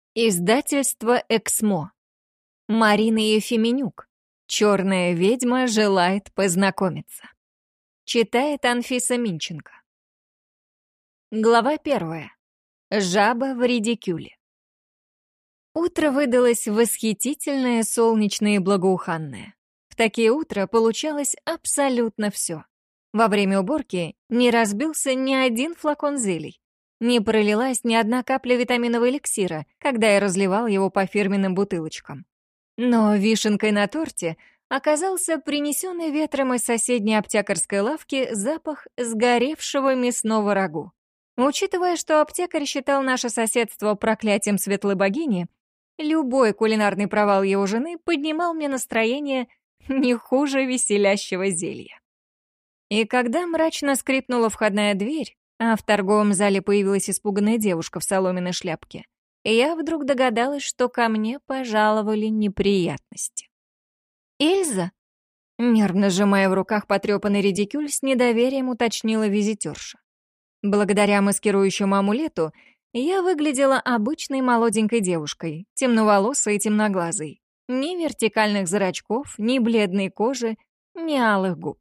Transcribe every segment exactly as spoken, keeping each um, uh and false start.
Издательство «Эксмо». Марина Ефименюк. «Черная ведьма желает познакомиться». Читает Анфиса Минченко. Глава первая. Жаба в редикюле. Утро выдалось восхитительное, солнечное и благоуханное. В такие утра получалось абсолютно все. Во время уборки не разбился ни один флакон зелий. Не пролилась ни одна капля витаминного эликсира, когда я разливал его по фирменным бутылочкам. Но вишенкой на торте оказался принесенный ветром из соседней аптекарской лавки запах сгоревшего мясного рагу. Учитывая, что аптекарь считал наше соседство проклятием светлой богини, любой кулинарный провал его жены поднимал мне настроение не хуже веселящего зелья. И когда мрачно скрипнула входная дверь, а в торговом зале появилась испуганная девушка в соломенной шляпке, я вдруг догадалась, что ко мне пожаловали неприятности. «Эльза?» Нервно сжимая в руках потрепанный редикюль, с недоверием уточнила визитерша. Благодаря маскирующему амулету я выглядела обычной молоденькой девушкой, темноволосой и темноглазой. Ни вертикальных зрачков, ни бледной кожи, ни алых губ.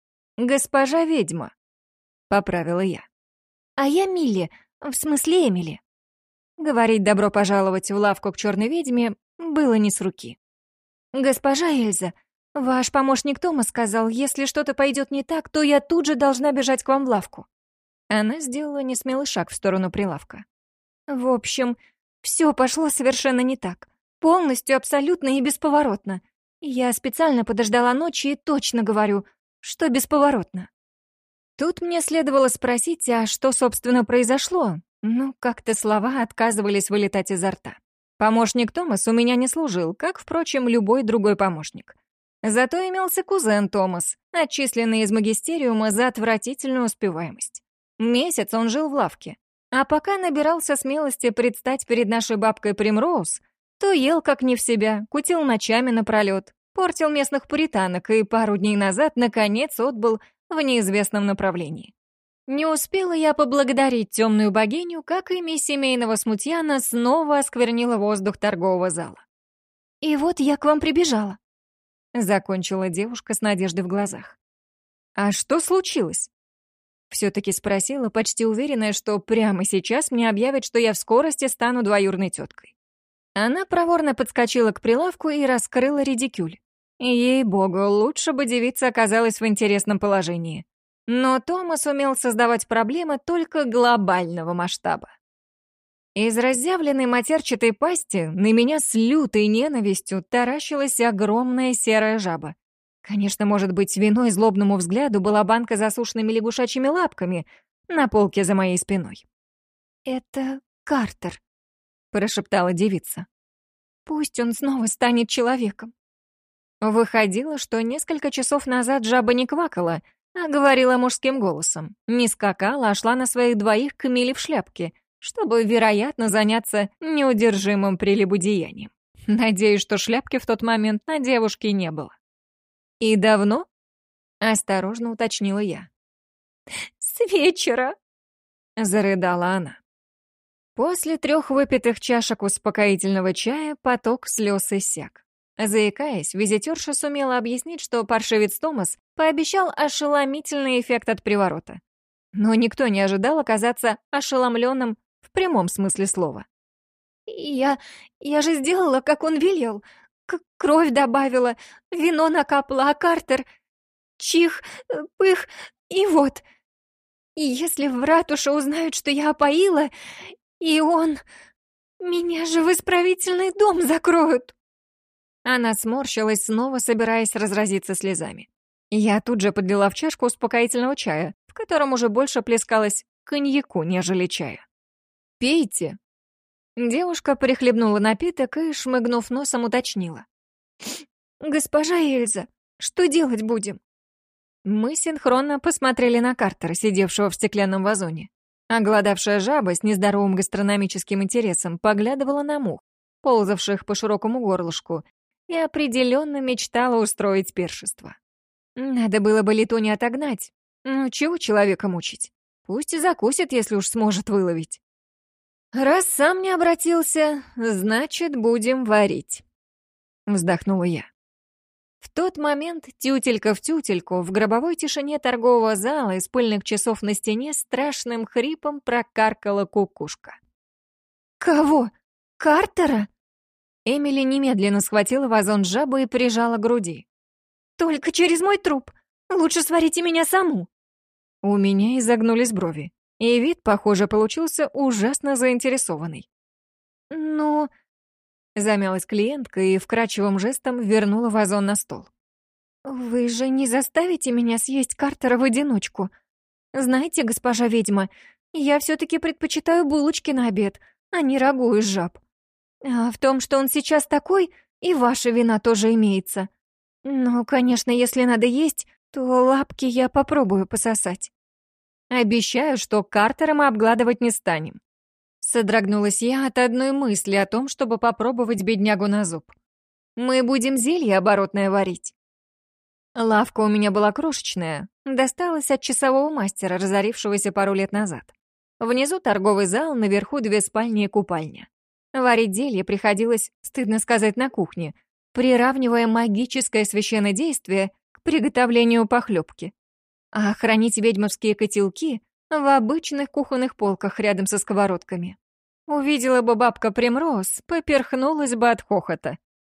«Госпожа ведьма», — поправила я. «А я Милли, в смысле Эмили». Говорить «добро пожаловать в лавку к черной ведьме» было не с руки. «Госпожа Эльза, ваш помощник Тома сказал, если что-то пойдет не так, то я тут же должна бежать к вам в лавку». Она сделала несмелый шаг в сторону прилавка. «В общем, все пошло совершенно не так. Полностью, абсолютно и бесповоротно. Я специально подождала ночи и точно говорю, что бесповоротно». Тут мне следовало спросить, а что, собственно, произошло? Ну, как-то слова отказывались вылетать изо рта. Помощник Томас у меня не служил, как, впрочем, любой другой помощник. Зато имелся кузен Томас, отчисленный из магистериума за отвратительную успеваемость. Месяц он жил в лавке. А пока набирался смелости предстать перед нашей бабкой Примроуз, то ел как не в себя, кутил ночами напролет, портил местных пуританок и пару дней назад, наконец, отбыл в неизвестном направлении. Не успела я поблагодарить темную богиню, как имя семейного смутьяна снова осквернило воздух торгового зала. «И вот я к вам прибежала», — закончила девушка с надеждой в глазах. «А что случилось?» Все-таки спросила, почти уверенная, что прямо сейчас мне объявят, что я в скорости стану двоюродной теткой. Она проворно подскочила к прилавку и раскрыла редикюль. Ей-богу, лучше бы девица оказалась в интересном положении. Но Томас умел создавать проблемы только глобального масштаба. Из разъявленной матерчатой пасти на меня с лютой ненавистью таращилась огромная серая жаба. Конечно, может быть, виной злобному взгляду была банка с засушенными лягушачьими лапками на полке за моей спиной. «Это Картер», — прошептала девица. «Пусть он снова станет человеком». Выходило, что несколько часов назад жаба не квакала, а говорила мужским голосом, не скакала, а шла на своих двоих к Миле в шляпке, чтобы, вероятно, заняться неудержимым прелюбодеянием. Надеюсь, что шляпки в тот момент на девушке не было. «И давно?» — осторожно уточнила я. «С вечера», — зарыдала она. После трех выпитых чашек успокоительного чая поток слез иссяк. Заикаясь, визитерша сумела объяснить, что паршивец Томас пообещал ошеломительный эффект от приворота. Но никто не ожидал оказаться ошеломленным в прямом смысле слова. «Я... я же сделала, как он велел. К кровь добавила, вино накапала, а Картер... чих, пых, и вот. И если в ратуше узнают, что я опоила, и он... меня же в исправительный дом закроют». Она сморщилась, снова собираясь разразиться слезами. Я тут же подлила в чашку успокоительного чая, в котором уже больше плескалось коньяку, нежели чая. «Пейте». Девушка прихлебнула напиток и, шмыгнув носом, уточнила. «Госпожа Эльза, что делать будем?» Мы синхронно посмотрели на Картера, сидевшего в стеклянном вазоне. Оголодавшая жаба с нездоровым гастрономическим интересом поглядывала на мух, ползавших по широкому горлышку, и определенно мечтала устроить пиршество. Надо было бы Летунью отогнать. Ну, чего человека мучить? Пусть и закусит, если уж сможет выловить. «Раз сам не обратился, значит, будем варить», — вздохнула я. В тот момент тютелька в тютельку в гробовой тишине торгового зала из пыльных часов на стене страшным хрипом прокаркала кукушка. «Кого? Картера?» Эмили немедленно схватила вазон с жабой и прижала к груди. «Только через мой труп. Лучше сварите меня саму». У меня изогнулись брови, и вид, похоже, получился ужасно заинтересованный. «Ну...» — замялась клиентка и вкрадчивым жестом вернула вазон на стол. «Вы же не заставите меня съесть Картера в одиночку? Знаете, госпожа ведьма, я все-таки предпочитаю булочки на обед, а не рагу из жаб. А в том, что он сейчас такой, и ваша вина тоже имеется. Но, конечно, если надо есть, то лапки я попробую пососать. Обещаю, что Картера мы обгладывать не станем». Содрогнулась я от одной мысли о том, чтобы попробовать беднягу на зуб. «Мы будем зелье оборотное варить». Лавка у меня была крошечная, досталась от часового мастера, разорившегося пару лет назад. Внизу торговый зал, наверху две спальни и купальня. Варить зелье приходилось, стыдно сказать, на кухне, приравнивая магическое священнодействие к приготовлению похлебки. А хранить ведьмовские котелки в обычных кухонных полках рядом со сковородками. Увидела бы бабка Примроз, поперхнулась бы от хохота.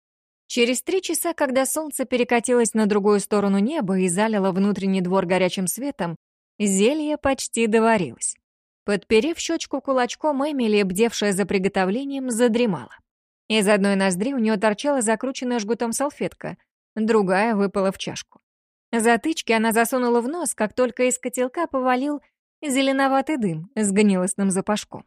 Через три часа, когда солнце перекатилось на другую сторону неба и залило внутренний двор горячим светом, зелье почти доварилось. Подперев щечку кулачком, Эмили, бдевшая за приготовлением, задремала. Из одной ноздри у нее торчала закрученная жгутом салфетка, другая выпала в чашку. Затычки она засунула в нос, как только из котелка повалил зеленоватый дым с гнилостным запашком.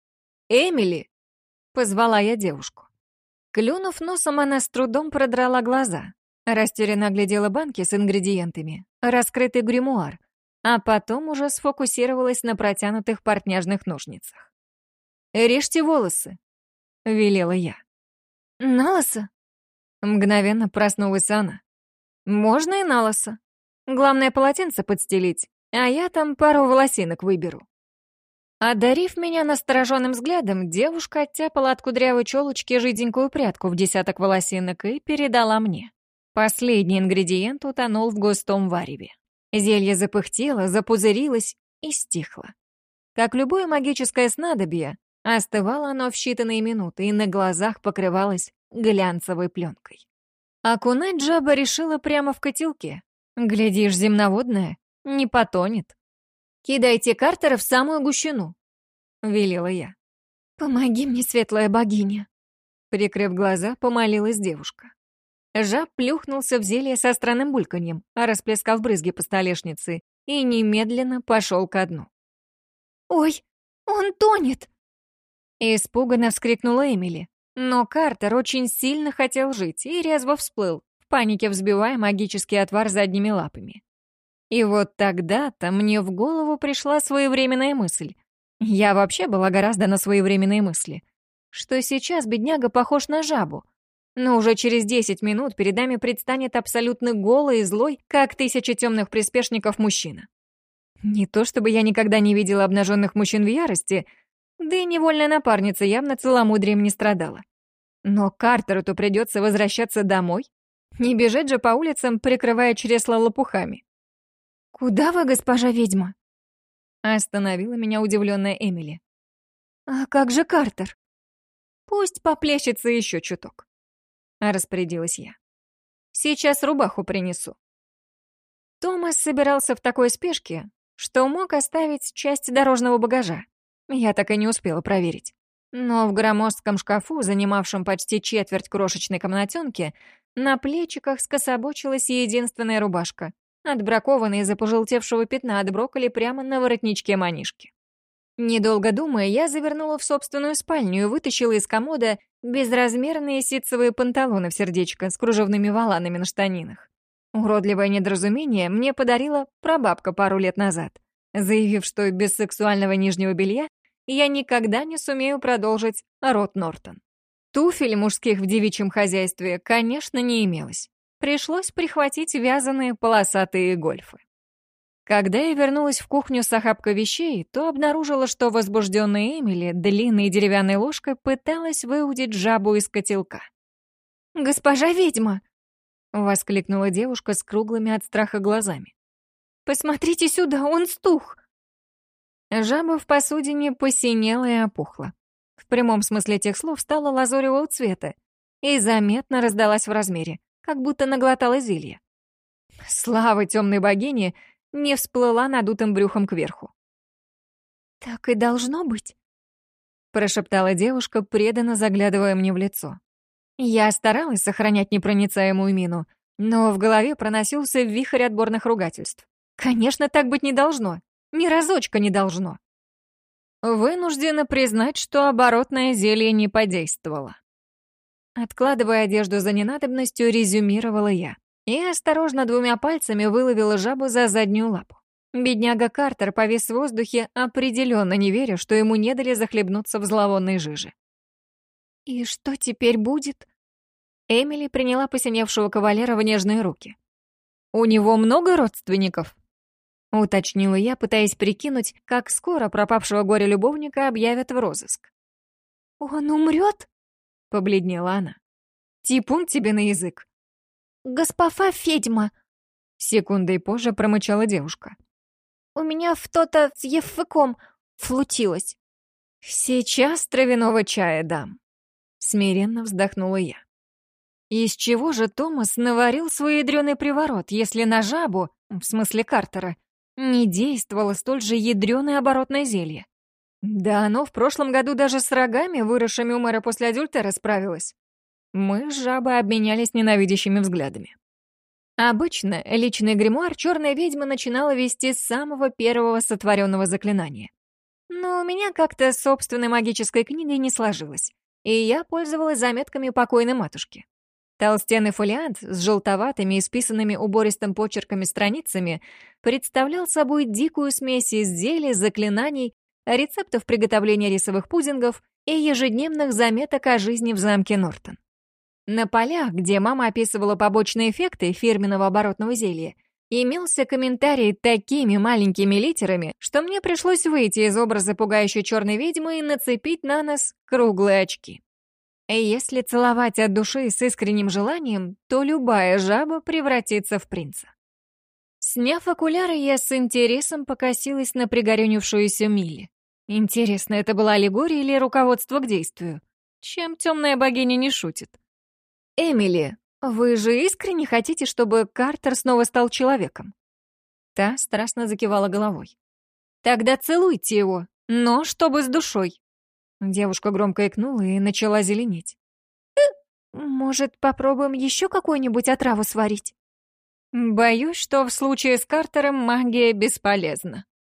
«Эмили!» — позвала я девушку. Клюнув носом, она с трудом продрала глаза, растерянно оглядела банки с ингредиентами, раскрытый гримуар, а потом уже сфокусировалась на протянутых портняжных ножницах. «Режьте волосы», — велела я. «Налоса?» — мгновенно проснулась она. «Можно и налоса. Главное, полотенце подстелить, а я там пару волосинок выберу». Одарив меня настороженным взглядом, девушка оттяпала от кудрявой челочки жиденькую прядку в десяток волосинок и передала мне. Последний ингредиент утонул в густом вареве. Зелье запыхтело, запузырилось и стихло. Как любое магическое снадобье, остывало оно в считанные минуты и на глазах покрывалось глянцевой пленкой. Окунать жаба решила прямо в котелке. Глядишь, земноводная не потонет. «Кидайте Картера в самую гущину», — велела я. «Помоги мне, светлая богиня», — прикрыв глаза, помолилась девушка. Жаб плюхнулся в зелье со странным бульканьем, расплескав брызги по столешнице, и немедленно пошел ко дну. «Ой, он тонет!» Испуганно вскрикнула Эмили. Но Картер очень сильно хотел жить и резво всплыл, в панике взбивая магический отвар задними лапами. И вот тогда-то мне в голову пришла своевременная мысль. Я вообще была гораздо на своевременные мысли. Что сейчас бедняга похож на жабу. Но уже через десять минут перед нами предстанет абсолютно голый и злой, как тысяча темных приспешников мужчина. Не то чтобы я никогда не видела обнаженных мужчин в ярости, да и невольная напарница явно целомудрием не страдала. Но Картеру-то придется возвращаться домой. Не бежать же по улицам, прикрывая чресла лопухами. «Куда вы, госпожа ведьма?» Остановила меня удивленная Эмили. «А как же Картер?» «Пусть поплещется еще чуток», — распорядилась я. «Сейчас рубаху принесу». Томас собирался в такой спешке, что мог оставить часть дорожного багажа. Я так и не успела проверить. Но в громоздком шкафу, занимавшем почти четверть крошечной комнатенки, на плечиках скособочилась единственная рубашка, отбракованная из-за пожелтевшего пятна от брокколи прямо на воротничке манишки. Недолго думая, я завернула в собственную спальню и вытащила из комода безразмерные ситцевые панталоны в сердечко с кружевными воланами на штанинах. Уродливое недоразумение мне подарила прабабка пару лет назад, заявив, что без сексуального нижнего белья я никогда не сумею продолжить род Нортон. Туфель мужских в девичьем хозяйстве, конечно, не имелось. Пришлось прихватить вязаные полосатые гольфы. Когда я вернулась в кухню с охапкой вещей, то обнаружила, что возбужденная Эмили длинной деревянной ложкой пыталась выудить жабу из котелка. «Госпожа ведьма!» — воскликнула девушка с круглыми от страха глазами. «Посмотрите сюда, он стух!» Жаба в посудине посинела и опухла. В прямом смысле этих слов стала лазоревого цвета и заметно раздалась в размере, как будто наглотала зелье. Слава темной богине не всплыла надутым брюхом кверху. «Так и должно быть», — прошептала девушка, преданно заглядывая мне в лицо. Я старалась сохранять непроницаемую мину, но в голове проносился вихрь отборных ругательств. Конечно, так быть не должно. Ни разочка не должно. Вынуждена признать, что оборотное зелье не подействовало. Откладывая одежду за ненадобностью, резюмировала я и осторожно двумя пальцами выловила жабу за заднюю лапу. Бедняга Картер повис в воздухе, определенно не веря, что ему не дали захлебнуться в зловонной жиже. «И что теперь будет?» Эмили приняла посиневшего кавалера в нежные руки. «У него много родственников?» — уточнила я, пытаясь прикинуть, как скоро пропавшего горя-любовника объявят в розыск. «Он умрет?» — побледнела она. «Типун тебе на язык!» «Госпожа ведьма!» — секундой позже промычала девушка. «У меня в-то-то с ефыком флутилось». «Сейчас травяного чая дам», — смиренно вздохнула я. Из чего же Томас наварил свой ядрёный приворот, если на жабу, в смысле Картера, не действовало столь же ядрёное оборотное зелье? Да оно в прошлом году даже с рогами, выросшими у мэра после адюльтера, справилось. Мы с жабой обменялись ненавидящими взглядами. Обычно личный гримуар черной ведьмы начинала вести с самого первого сотворенного заклинания. Но у меня как-то с собственной магической книгой не сложилось, и я пользовалась заметками покойной матушки. Толстенный фолиант с желтоватыми и списанными убористым почерками страницами представлял собой дикую смесь из зелий, заклинаний, рецептов приготовления рисовых пудингов и ежедневных заметок о жизни в замке Нортон. На полях, где мама описывала побочные эффекты фирменного оборотного зелья, имелся комментарий такими маленькими литерами, что мне пришлось выйти из образа пугающей черной ведьмы и нацепить на нос круглые очки. И если целовать от души с искренним желанием, то любая жаба превратится в принца. Сняв окуляры, я с интересом покосилась на пригорюнившуюся Милли. Интересно, это была аллегория или руководство к действию? Чем темная богиня не шутит? «Эмили, вы же искренне хотите, чтобы Картер снова стал человеком?» Та страстно закивала головой. «Тогда целуйте его, но чтобы с душой». Девушка громко икнула и начала зеленеть. «Может, попробуем еще какую-нибудь отраву сварить?» «Боюсь, что в случае с Картером магия бесполезна».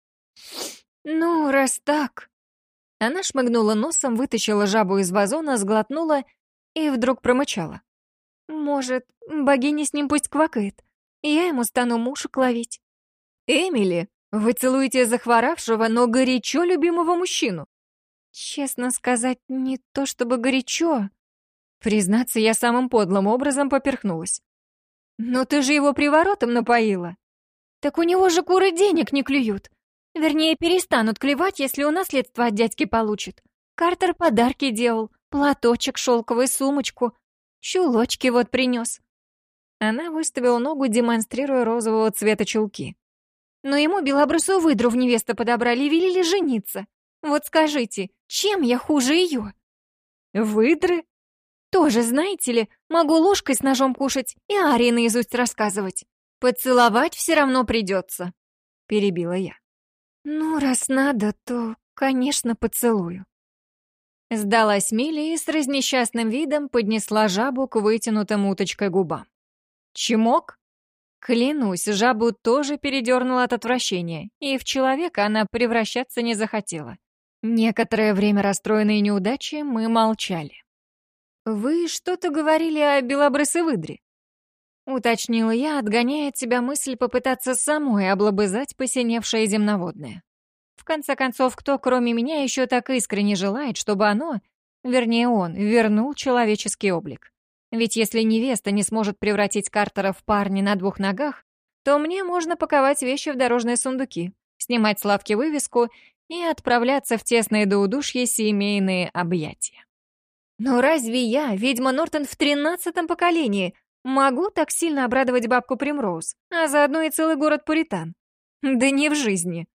«Ну, раз так...» Она шмыгнула носом, вытащила жабу из вазона, сглотнула и вдруг промычала. «Может, богиня с ним пусть квакает, и я ему стану мушек ловить». «Эмили, вы целуете захворавшего, но горячо любимого мужчину». «Честно сказать, не то чтобы горячо». Признаться, я самым подлым образом поперхнулась. «Но ты же его приворотом напоила». «Так у него же куры денег не клюют. Вернее, перестанут клевать, если он наследство от дядьки получит. Картер подарки делал, платочек шелковый, сумочку, чулочки вот принес». Она выставила ногу, демонстрируя розового цвета чулки. «Но ему белобрысую выдру в невесту подобрали и велели жениться. Вот скажите, чем я хуже ее?» «Выдры?» «Тоже, знаете ли, могу ложкой с ножом кушать и арии наизусть рассказывать. Поцеловать все равно придется», — перебила я. «Ну, раз надо, то, конечно, поцелую». Сдалась Милли и с разнесчастным видом поднесла жабу к вытянутым уточкой губам. Чмок? Клянусь, жабу тоже передернула от отвращения, и в человека она превращаться не захотела. Некоторое время расстроенные неудачей мы молчали. «Вы что-то говорили о белобрысой выдре?» — уточнила я, отгоняя от себя мысль попытаться самой облобызать посиневшее земноводное. В конце концов, кто, кроме меня, еще так искренне желает, чтобы оно, вернее он, вернул человеческий облик? Ведь если невеста не сможет превратить Картера в парня на двух ногах, то мне можно паковать вещи в дорожные сундуки, снимать с лавки вывеску и отправляться в тесные до удушья семейные объятия. Но разве я, ведьма Нортон в тринадцатом поколении, могу так сильно обрадовать бабку Примроуз, а заодно и целый город Пуритан? Да не в жизни.